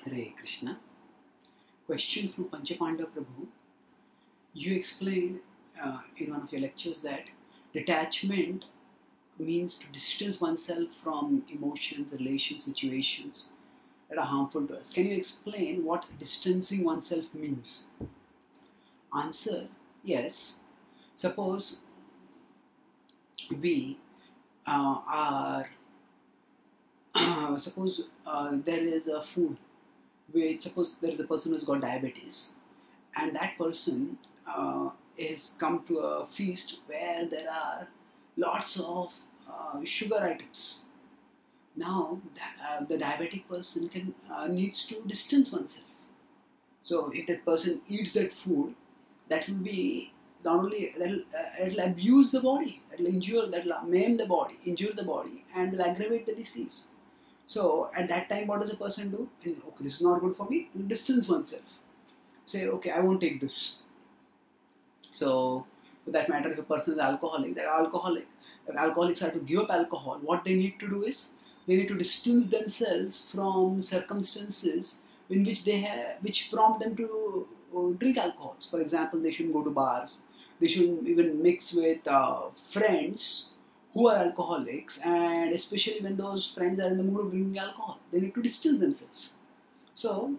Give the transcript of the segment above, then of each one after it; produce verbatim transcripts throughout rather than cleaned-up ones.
Hare Krishna. Question through Panchapanda Prabhu. You explained uh, in one of your lectures that detachment means to distance oneself from emotions, relations, situations that are harmful to us. Can you explain what distancing oneself means? Answer: yes. Suppose we uh, are, suppose uh, there is a food, which suppose there is a person who's got diabetes, and that person uh, is come to a feast where there are lots of uh, sugar items. Now the, uh, the diabetic person can uh, needs to distance oneself. So if that person eats that food, that will be not only that will uh, it will abuse the body, it will injure, that will maim the body, injure the body, and will aggravate the disease. So at that time, what does a person do? Okay, this is not good for me. He'll distance oneself. Say, okay, I won't take this. So, for that matter, if a person is alcoholic, they're alcoholic. If alcoholics are to give up alcohol, what they need to do is they need to distance themselves from circumstances in which they have, which prompt them to uh, drink alcohols. For example, they shouldn't go to bars. They shouldn't even mix with uh, friends who are alcoholics, and especially when those friends are in the mood of drinking alcohol, they need to distance themselves. So,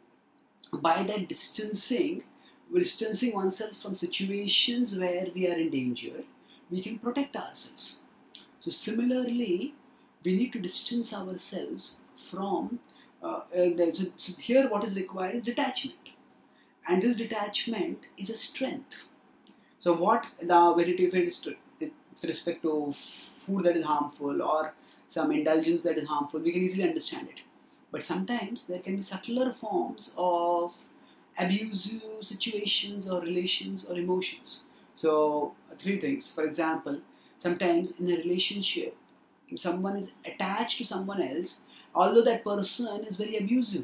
by that distancing, distancing oneself from situations where we are in danger, we can protect ourselves. So similarly, we need to distance ourselves from uh, uh, the, so, so here what is required is detachment, and this detachment is a strength. So what the when it is with respect to food that is harmful or some indulgence that is harmful, we can easily understand it. But sometimes there can be subtler forms of abusive situations or relations or emotions. So three things. For example, sometimes in a relationship, if someone is attached to someone else, although that person is very abusive.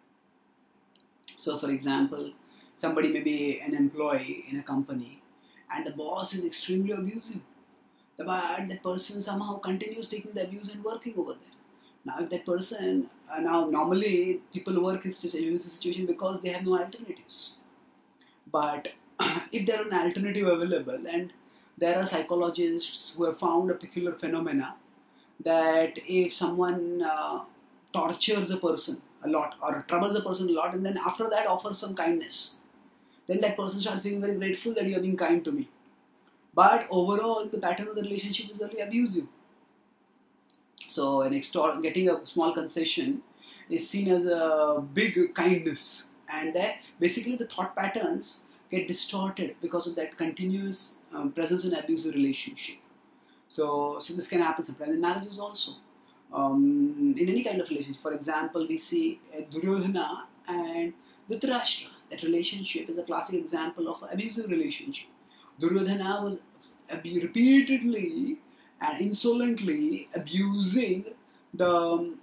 So for example, somebody may be an employee in a company and the boss is extremely abusive, but that person somehow continues taking the abuse and working over there. Now, if that person, uh, now normally people work in such a situation because they have no alternatives. But if there are an alternative available, and there are psychologists who have found a peculiar phenomena that if someone uh, tortures a person a lot or troubles a person a lot, and then after that offers some kindness, then that person starts feeling very grateful that you are being kind to me. But overall, the pattern of the relationship is very abusive. So, an extra, getting a small concession is seen as a big kindness, and that basically the thought patterns get distorted because of that continuous um, presence in abusive relationship. So, so this can happen sometimes in marriages also. Um, in any kind of relationship. For example, we see uh, Duryodhana and Dhritarashtra. That relationship is a classic example of an abusive relationship. Duryodhana was ab- repeatedly and insolently abusing the um,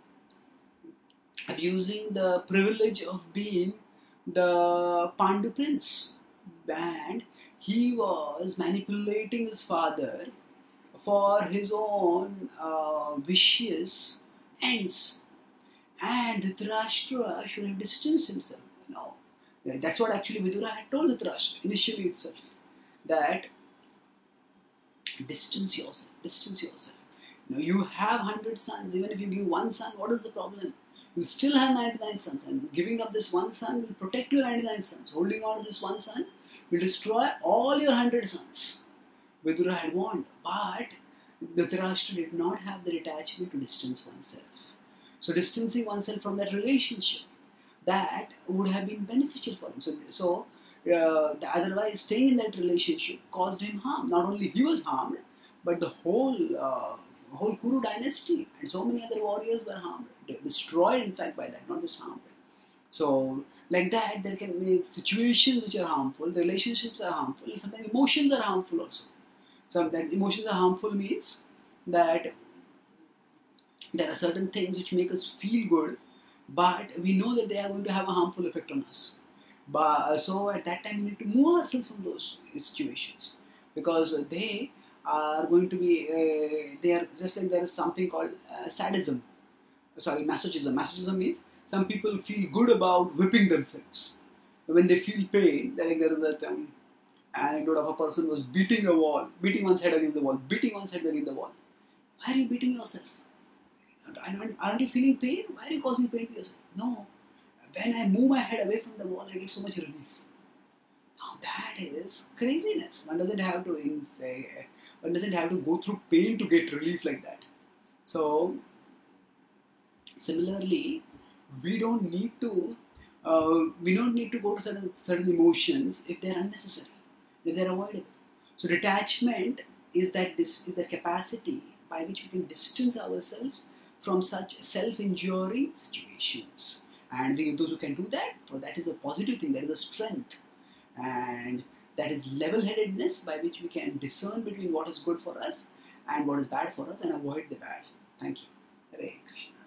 abusing the privilege of being the Pandu prince, and he was manipulating his father for his own uh, vicious ends. And Dhritarashtra should have distanced himself. You know, that's what actually Vidura had told Dhritarashtra initially itself, that distance yourself, distance yourself. You know, you have hundred sons. Even if you give one son, what is the problem? You'll still have ninety-nine sons, and giving up this one son will protect your ninety-nine sons. Holding on to this one son will destroy all your hundred sons. Vidura had warned, but Dhritarashtra did not have the detachment to distance oneself. So distancing oneself from that relationship, that would have been beneficial for him. So, so uh, otherwise staying in that relationship caused him harm. Not only he was harmed, but the whole uh, whole Kuru dynasty and so many other warriors were harmed, destroyed in fact by that, not just harmed. So like that, there can be situations which are harmful, relationships are harmful, and sometimes emotions are harmful also. So that emotions are harmful means that there are certain things which make us feel good, but we know that they are going to have a harmful effect on us. But so at that time we need to move ourselves from those situations, because they are going to be uh, they are just like there is something called uh, sadism. Sorry, masochism. Masochism means Some people feel good about whipping themselves. When they feel pain, like there is that um, anecdote of a person was beating a wall, beating one's head against the wall, beating one's head against the wall. Why are you beating yourself? Aren't aren't you feeling pain? Why are you causing pain to yourself? No. When I move my head away from the wall, I get so much relief. Now that is craziness. One doesn't have to in, uh, one doesn't have to go through pain to get relief like that. So similarly, we don't need to uh, we don't need to go to certain certain emotions if they're unnecessary, if they're avoidable. So detachment is that this is that capacity by which we can distance ourselves from such self-injuring situations. And we, those who can do that, well, that is a positive thing, that is a strength. And that is level-headedness by which we can discern between what is good for us and what is bad for us and avoid the bad. Thank you. Hare Krishna.